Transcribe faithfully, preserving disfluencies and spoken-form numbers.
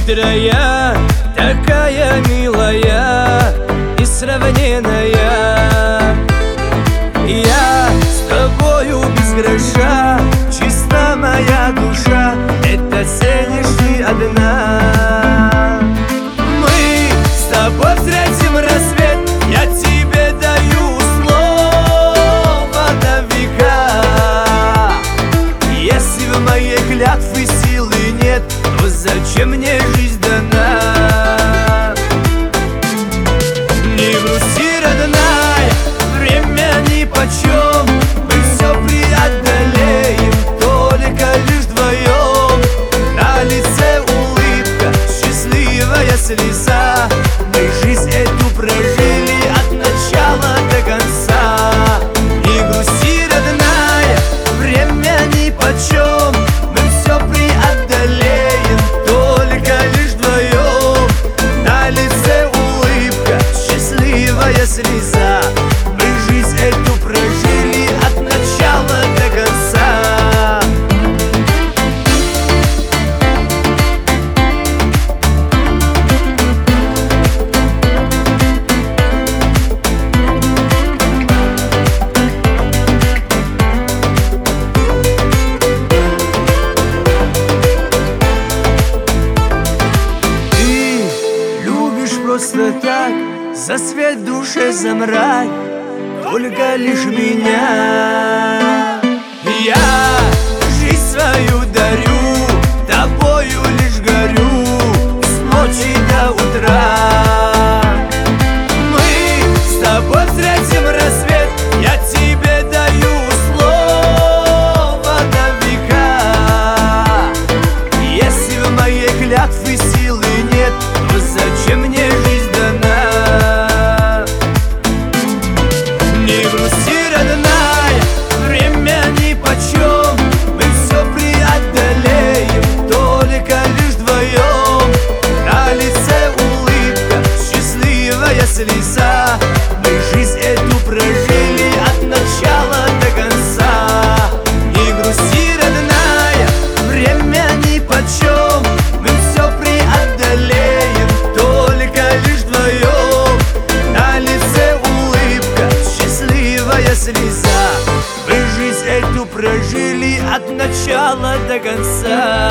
щедрая, такая милая, несравненная. Я с тобою без гроша, чиста моя душа, это ценишь ты одна. Мы с тобой встретим рассвет, я тебе даю слово на века. Если в моей клятвы силы нет, то зачем мне жизнь дана? Не грусти, родная, время нипочем, мы все преодолеем, только лишь вдвоем. На лице улыбка, счастливая слеза, мы жизнь эту прожили от начала до конца. Не грусти, родная, время нипочем, мы все преодолеем, только лишь вдвоем. На лице улыбка, счастливая слеза, мы жизнь эту прожили от начала до конца. Ты любишь просто так, за свет в душе, за мрак, только лишь меня. Я жизнь свою дарю, тобою лишь горю, с ночи до утра. Мы с тобой встретим рассвет, я тебе даю слово на века. Если в моей клятвы силы нет, то зачем мне жизнь дана? Не грусти, родная, время нипочем, мы все преодолеем, только лишь вдвоем. На лице улыбка, счастливая слеза, мы жизнь эту прожили от начала до конца. Не грусти, родная, время нипочем, мы все преодолеем, только лишь вдвоем. На лице улыбка, счастливая слеза, мы жизнь эту прожили от начала до конца.